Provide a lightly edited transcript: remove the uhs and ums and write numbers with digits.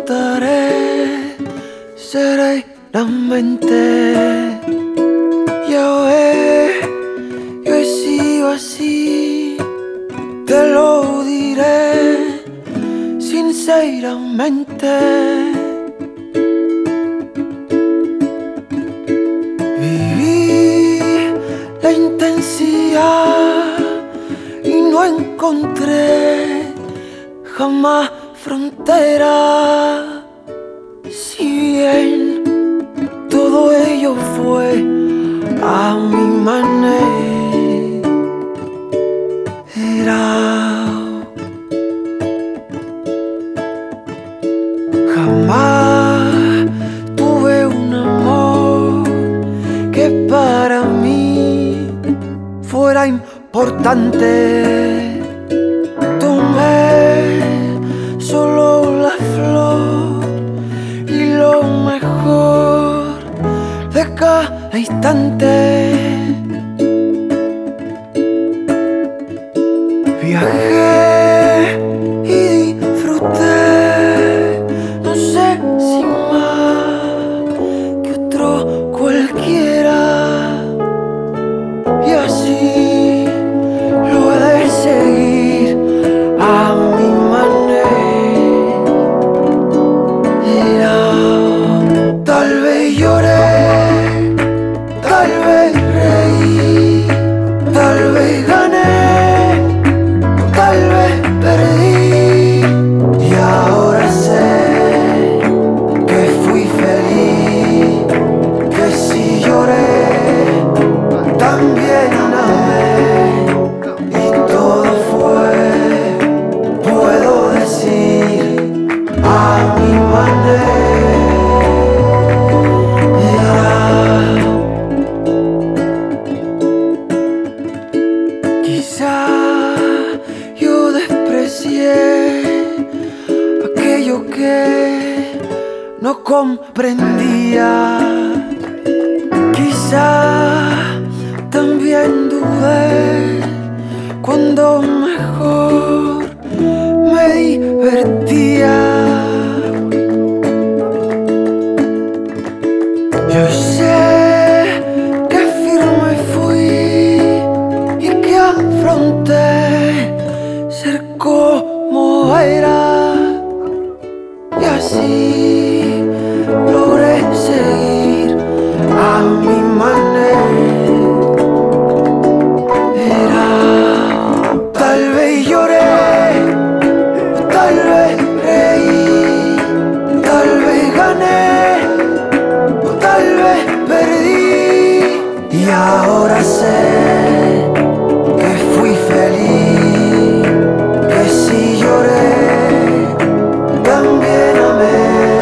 aguantaré serenamente. Ya ves, yo he sido así, te lo diré sinceramente. Viví la intensidad y no encontré jamás frontera. Si bien todo ello fue a mi manera, jamás tuve un amor que para mí fuera importante. Tomé solo la flor y lo mejor de cada instante. Viajé y disfruté, no sé si más que otro cualquiera, y así lo he de seguir a mi manera. Tal vez lloré, tal vez reí, tal vez gané, tal vez perdí, y ahora sé que fui feliz, que si lloré también amé, y todo fue, puedo decir, a mi manera. Quizá yo desprecié aquello que no comprendía. Quizá también dudé cuando mejor me divertía. Yo sé que firme fui y que afronté ser como era, y así logré seguir a mi manera. Tal vez lloré, tal vez reí, tal vez gané, tal vez perdí, y ahora sé que fui feliz, que si lloré también amé.